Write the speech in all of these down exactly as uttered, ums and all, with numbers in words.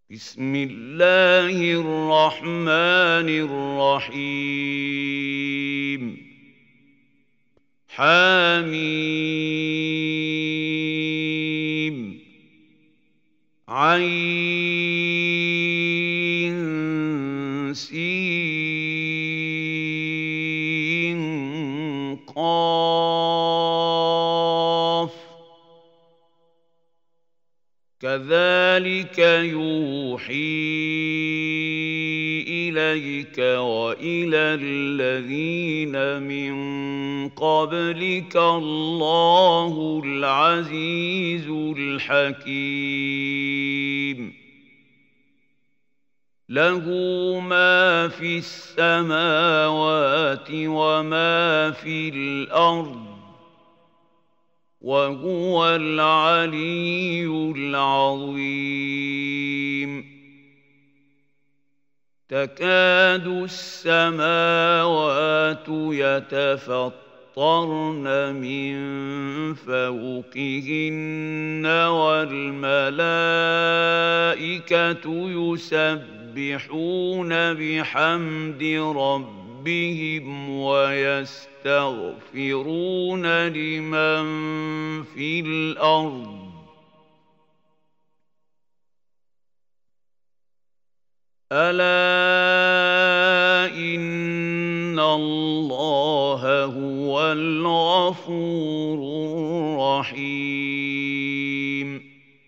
بسم الله الرحمن الرحيم حميم عين سين قاف كذلك يوحي إليك وإلى الذين من قبلك الله العزيز الحكيم له ما في السماوات وما في الأرض وهو العلي العظيم تكاد السماوات يتفطرن من فوقهن والملائكة يسبحون بحمد ربهم ويستغفرون لمن في الأرض ألا إن الله هو الغفور الرحيم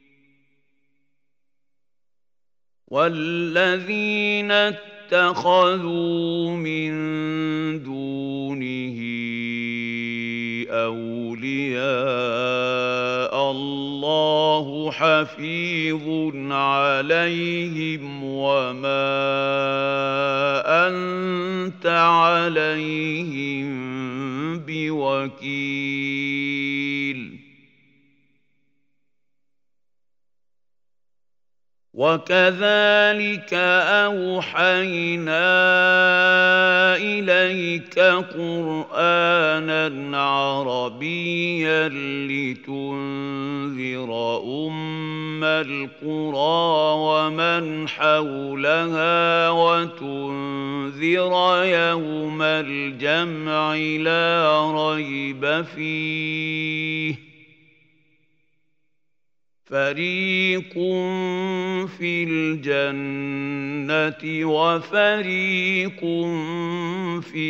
والذين اتخذوا من دونه أولياء الله حفيظ عليهم وما أنت عليهم بوكيل وكذلك أوحينا إليك قرآناً عربياً لتنذر أم القرى ومن حولها وتنذر يوم الجمع لا ريب فيه فريق في الجنة وفريق في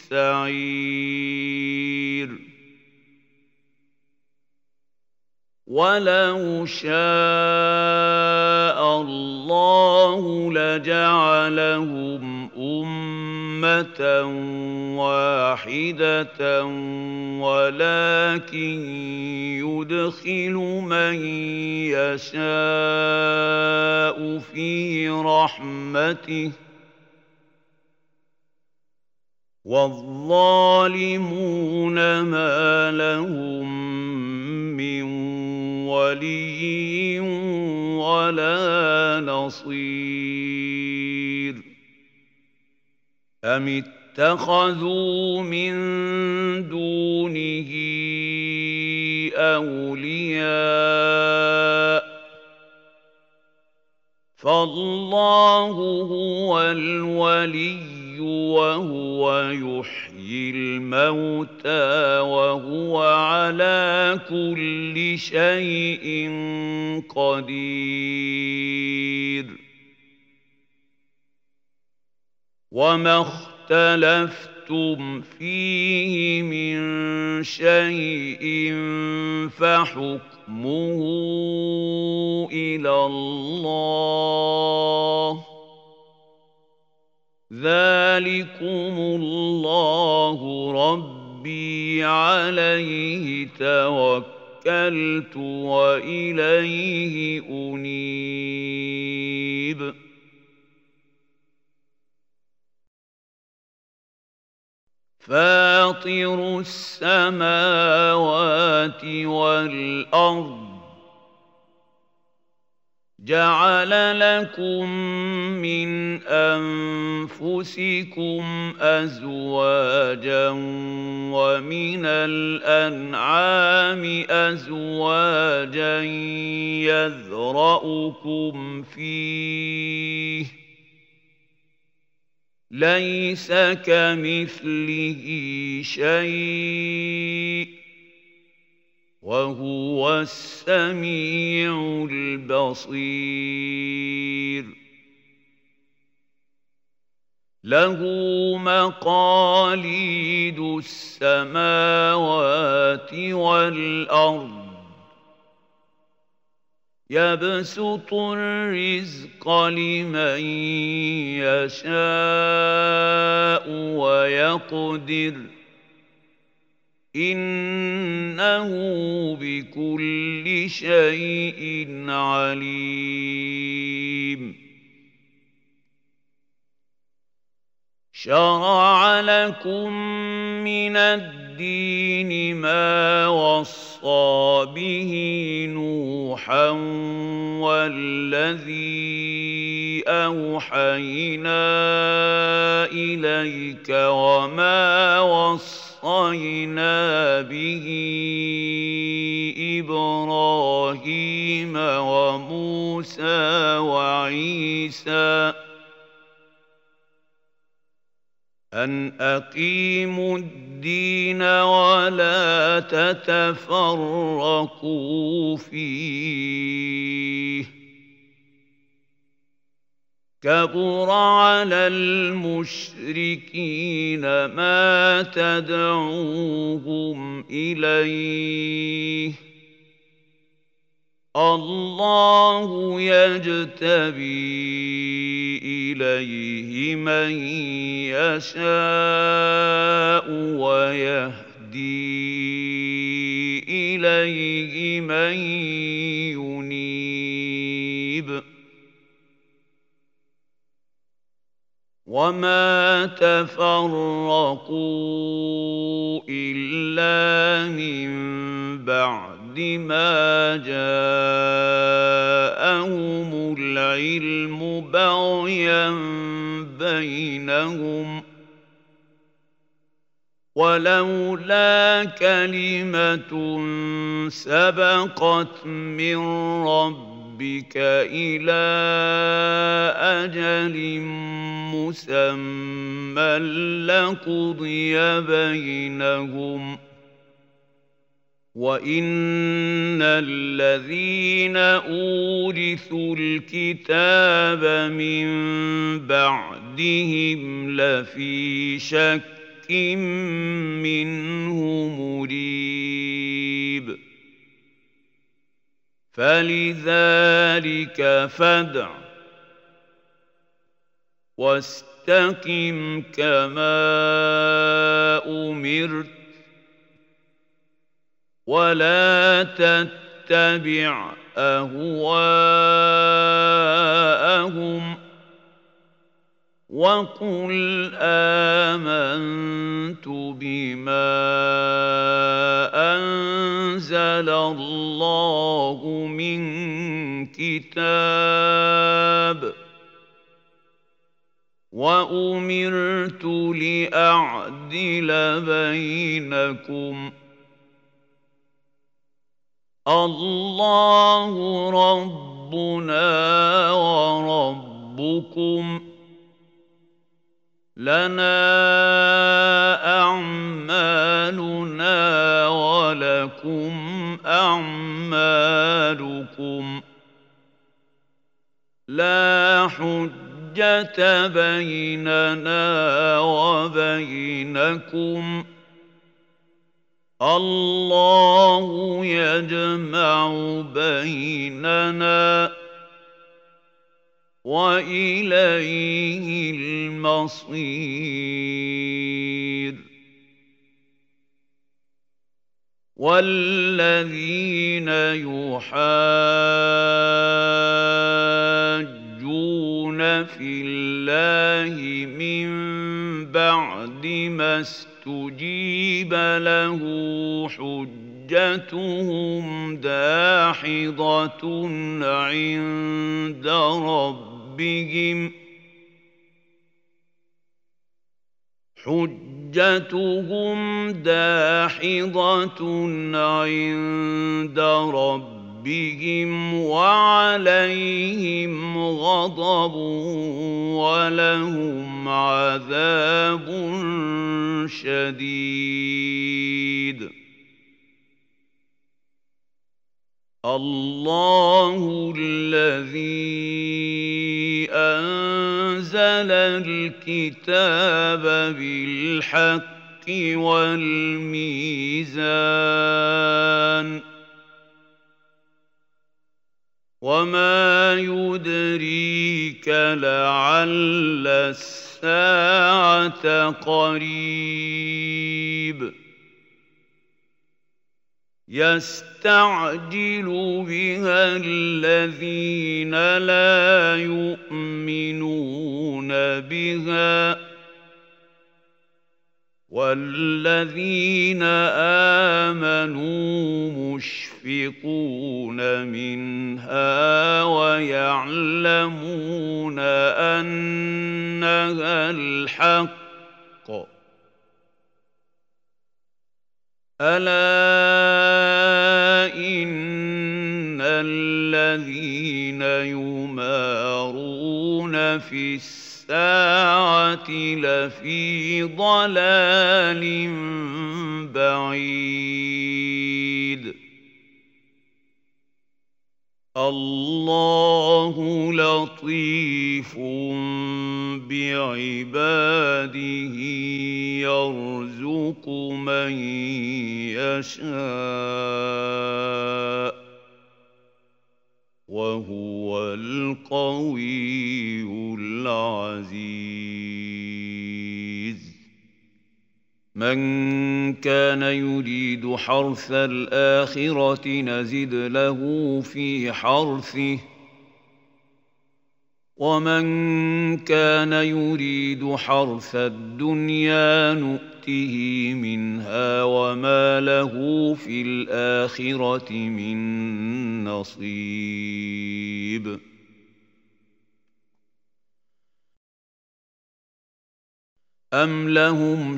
السعير ولو شاء الله لجعلهم أمة واحدة ولكن يدخل من يشاء في رحمته والظالمون ما لهم من ولي ولا نصير أم اتخذوا من دونه أولياء فالله هو الولي وهو يحيي الموتى وهو على كل شيء قدير وما اختلفتم فيه من شيء فحكمه إلى الله ذلكم الله ربي عليه توكلت وإليه أنيب فاطر السماوات والأرض جعل لكم من أنفسكم أزواجا ومن الأنعام أزواجا يذرأكم فيه ليس كمثله شيء وهو السميع البصير له مقاليد السماوات والأرض يبسط الرزق لمن يشاء ويقدر إنه بكل شيء عليم شرع لكم من الدين ما وصى به نوحا والذي أوحينا إليك وما وصى وَصَّيْنَا بِهِ إِبْرَاهِيمَ وَمُوسَى وَعِيسَى أَنْ أَقِيمُوا الدِّينَ وَلَا تَتَفَرَّقُوا فِيهِ كبر على المشركين ما تدعوهم إليه الله يجتبي إليه من يشاء ويهدي إليه من ينيب وما تفرقوا إلا من بعد ما جاءهم العلم بغيا بينهم ولولا كلمة سبقت من ربهم ربك إلى أجل مسمى لقضي بينهم وإن الذين أورثوا الكتاب من بعدهم لفي شك منه مريب فلذلك فادع واستقم كما أمرت ولا تتبع أهواءهم وقل آمنت بما أنزل الله من كتاب وأمرت لأعدل بينكم الله ربنا وربكم لنا أعمالنا ولكم أعمالكم لا حجة بيننا وبينكم الله يجمع بيننا وإليه المصير والذين يحاجون في الله من بعد ما استجيب له حجتهم حجتهم داحضة عند ربهم حجتهم داحضة عند ربهم وعليهم غضب ولهم عذاب شديد. الله الذي أنزل الكتاب بالحق والميزان وما يدريك لعل الساعة قريب يستعجل بها الذين لا يؤمنون بها والذين آمنوا مشفقون منها ويعلمون أنها الحق ألا إن الذين يمارون في الساعة لفي ضلال بعيد. الله لطيف بعباده يرزق من يشاء وهو القوي العزيز. من كان يريد حرث الآخرة نزد له في حرثه ومن كان يريد حرث الدنيا نؤته منها وما له في الآخرة من نصيب. أم لهم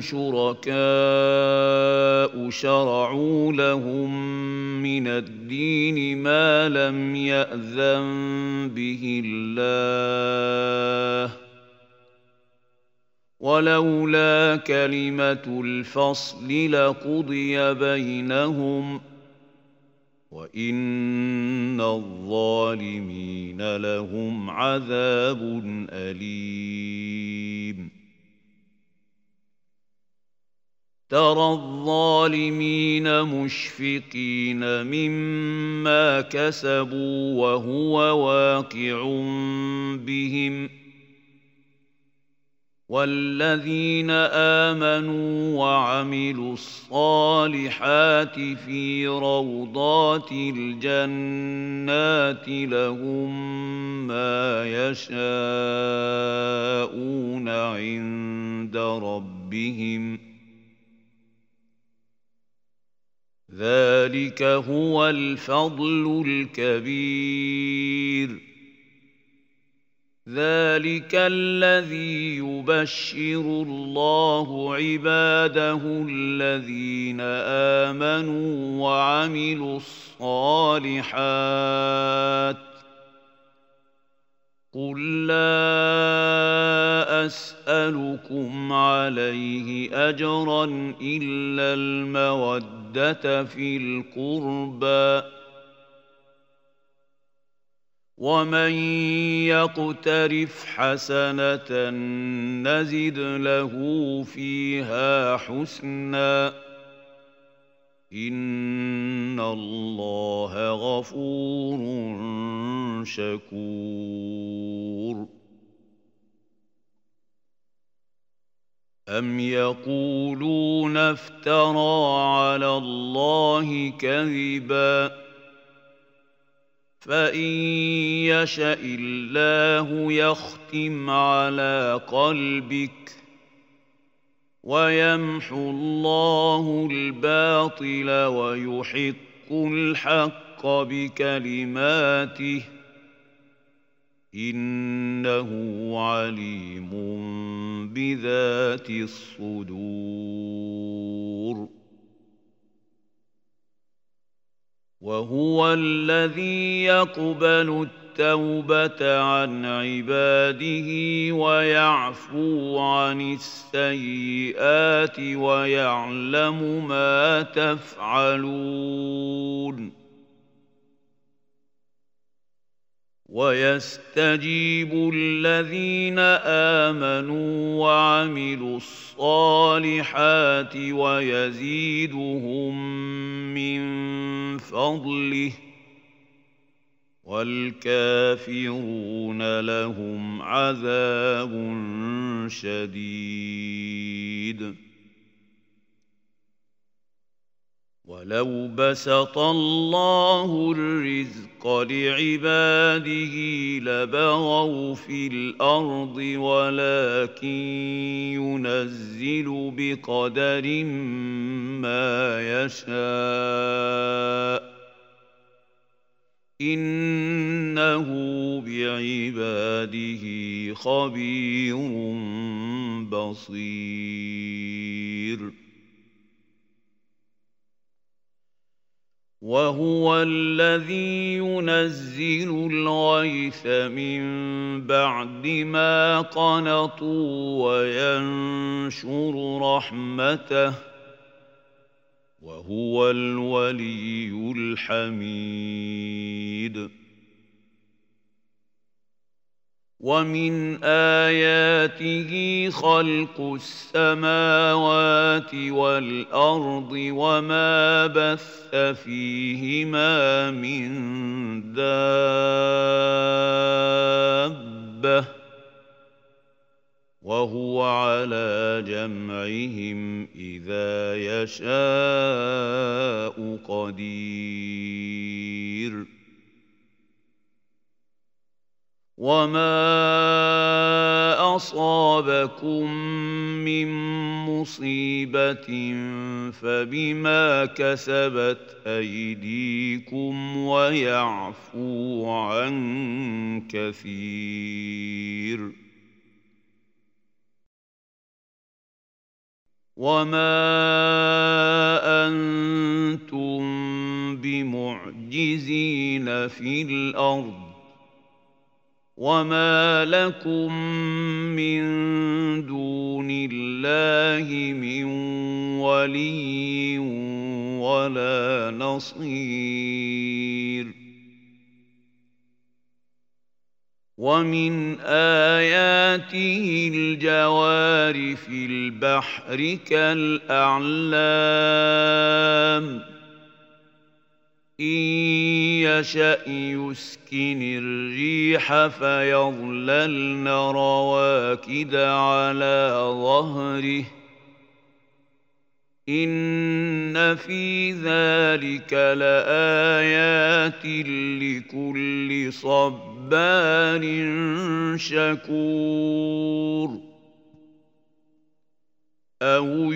شركاء شرعوا لهم من الدين ما لم يأذن به الله ولولا كلمة الفصل لقضي بينهم وإن الظالمين لهم عذاب أليم. ترى الظالمين مشفقين مما كسبوا وهو واقع بهم والذين آمنوا وعملوا الصالحات في روضات الجنات لهم ما يشاءون عند ربهم ذلك هو الفضل الكبير. ذلك الذي يبشر الله عباده الذين آمنوا وعملوا الصالحات قل لا أسألكم عليه أجرا إلا المودة في القربى ومن يقترف حسنة نزد له فيها حسنا إن الله غفور شكور. أم يقولون افترى على الله كذبا فإن يشأ الله يختم على قلبك ويمحو الله الباطل ويحق الحق بكلماته إنه عليم بذات الصدور وهو الذي يقبل التوبة عن عباده ويعفو عن السيئات ويعلم ما تفعلون ويستجيب الذين آمنوا وعملوا الصالحات ويزيدهم من فضله والكافرون لهم عذاب شديد ولو بسط الله الرزق لعباده لبغوا في الأرض ولكن ينزل بقدر ما يشاء إنه بعباده خبير بصير وهو الذي ينزل الغيث من بعد ما قنطوا وينشر رحمته وهو الولي الحميد ومن آياته خلق السماوات والأرض وما بث فيهما من دابة وهو على جمعهم إذا يشاء قدير وما أصابكم من مصيبة فبما كسبت أيديكم ويعفو عن كثير وما أنتم بمعجزين في الأرض وما لكم من دون الله من ولي ولا نصير ومن آياته الجوار في البحر كالأعلام إن يشأ يسكن الريح فيظللن رواكد على ظهره إن في ذلك لآيات لكل صبار شكور أو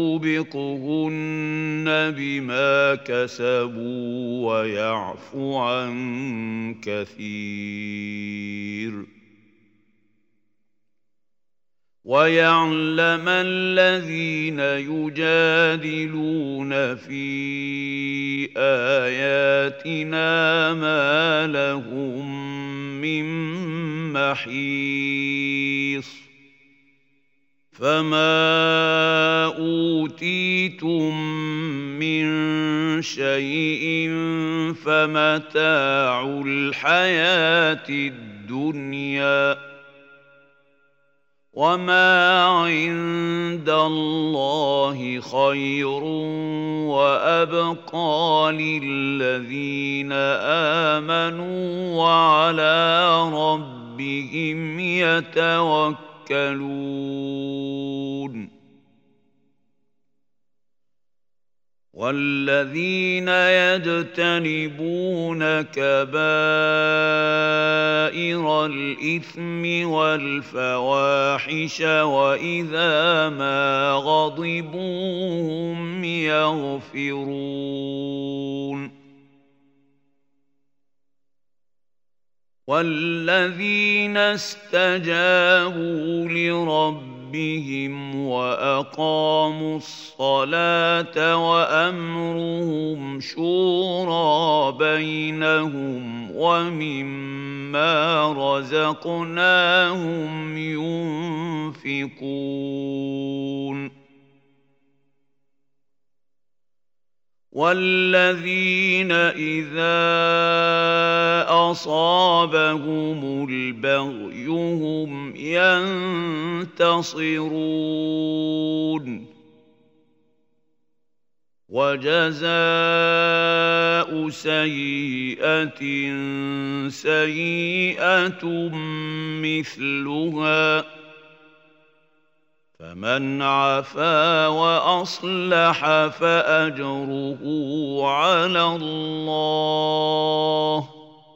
يوبقهن بما كسبوا ويعفو عن كثير ويعلم الذين يجادلون في آياتنا ما لهم من محيص فما أوتيتم من شيء فمتاع الحياة الدنيا وما عند الله خير وأبقى للذين آمنوا وعلى ربهم يتوكلون والذين يجتنبون كبائر الإثم والفواحش وإذا ما غضبوا هم يغفرون والذين استجابوا لربهم وأقاموا الصلاة وأمرهم شورى بينهم ومما رزقناهم ينفقون والذين إذا أصابهم البغي هم ينتصرون وجزاء سيئة سيئة مثلها فمن عفا وأصلح فأجره على الله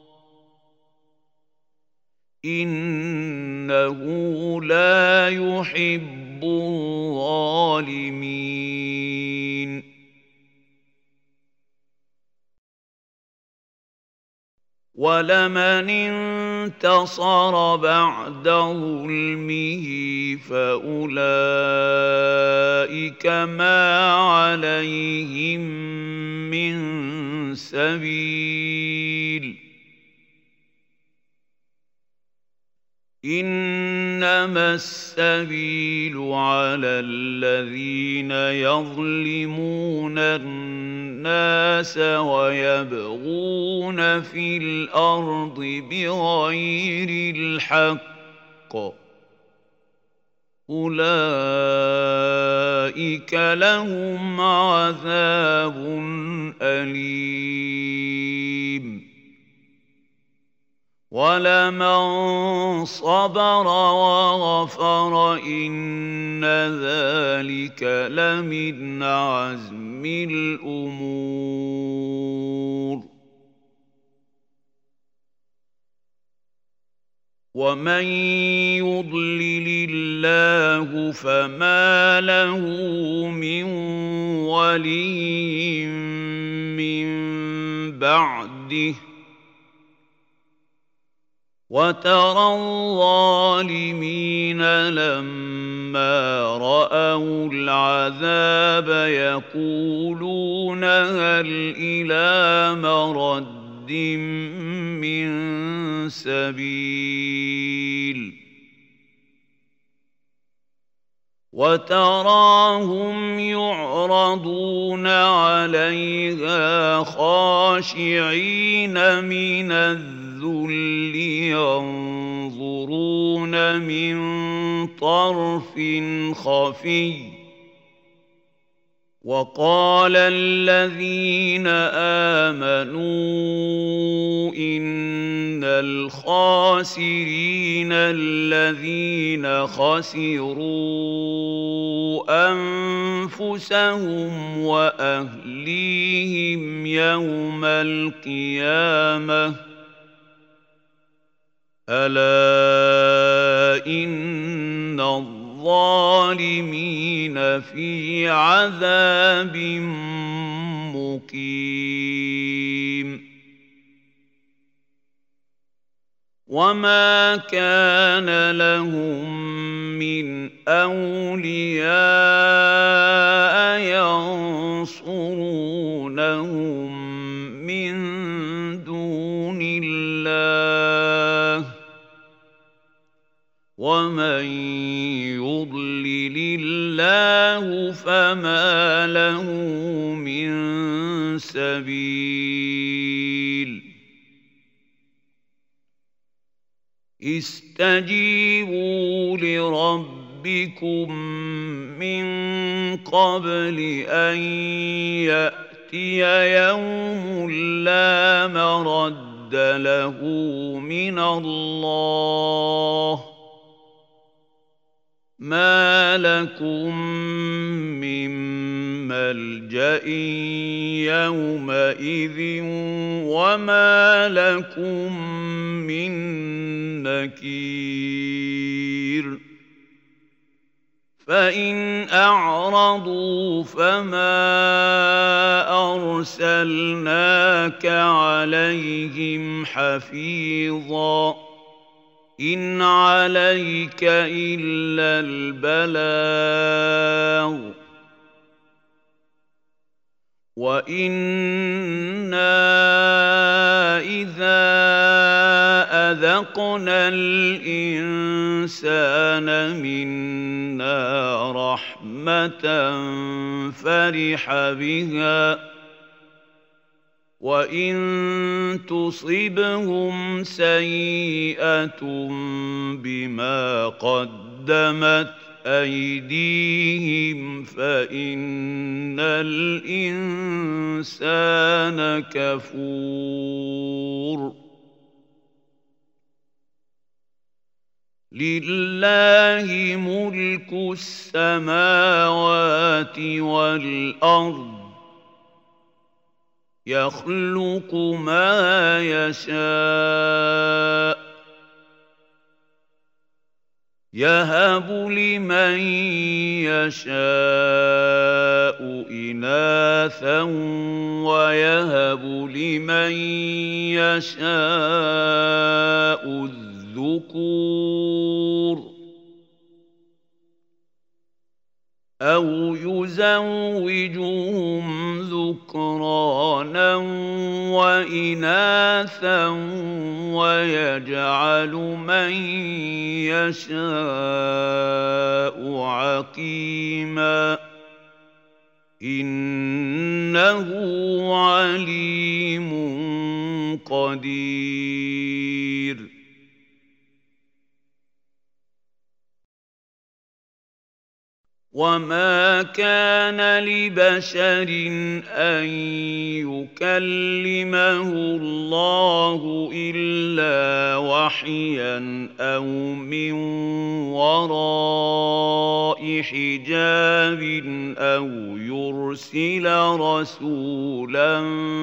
إنه لا يحب الظالمين ولمن انتصر بعد ظلمه فأولئك ما عليهم من سبيل إنما السبيل على الذين يظلمون الناس ويبغون في الأرض بغير الحق أولئك لهم عذاب أليم ولمن صبر وغفر إن ذلك لمن عزم الأمور ومن يضلل الله فما له من ولي من بعده وترى الظالمين لما رأوا العذاب يقولون هل إلى مرد من سبيل وتراهم يعرضون عليها خاشعين من الذل ينظرون من طرف خفي وقال الذين آمنوا إن الخاسرين الذين خسروا أنفسهم وأهليهم يوم القيامة ألا إن الظالمين في عذاب مقيم وما كان لهم من أولياء ينصرونهم من دون الله ومن يضلل الله فما له من سبيل استجيبوا لربكم من قبل أن يأتي يوم لا مرد له من الله ما لكم من ملجأ يومئذ وما لكم من نكير فإن أعرضوا فما أرسلناك عليهم حفيظا إن عليك إلا البلاغ وإنا إذا أذقنا الإنسان منا رحمة فرح بها وإن تصبهم سيئة بما قدمت أيديهم فإن الإنسان كفور لله ملك السماوات والأرض يخلق ما يشاء يهب لمن يشاء إناثا ويهب لمن يشاء الذكور أو يزوجهم ذكرانا وإناثا ويجعل من يشاء عقيما إنه عليم قدير وما كان لبشر أن يكلمه الله إلا وحيا أو من وراء حجاب أو يرسل رسولا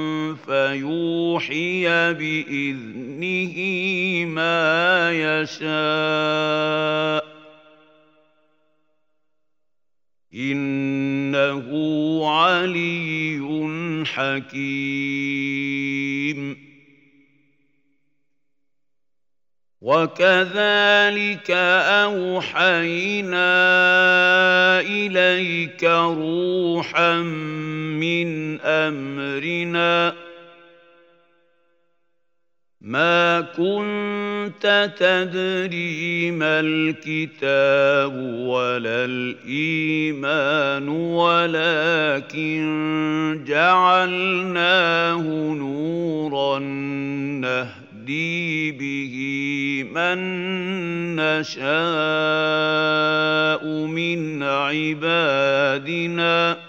فيوحي بإذنه ما يشاء إنه علي حكيم وكذلك أوحينا إليك روحا من أمرنا ما كنت تدري ما الكتاب ولا الإيمان ولكن جعلناه نورا نهدي به من نشاء من عبادنا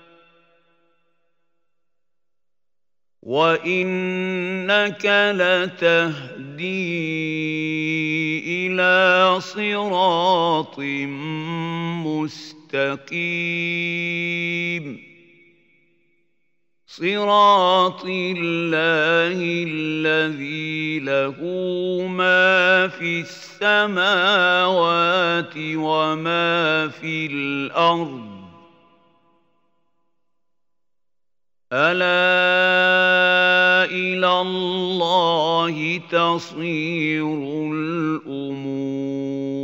وإنك لتهدي إلى صراط مستقيم صراط الله الذي له ما في السماوات وما في الأرض ألا إلى الله تصير الأمور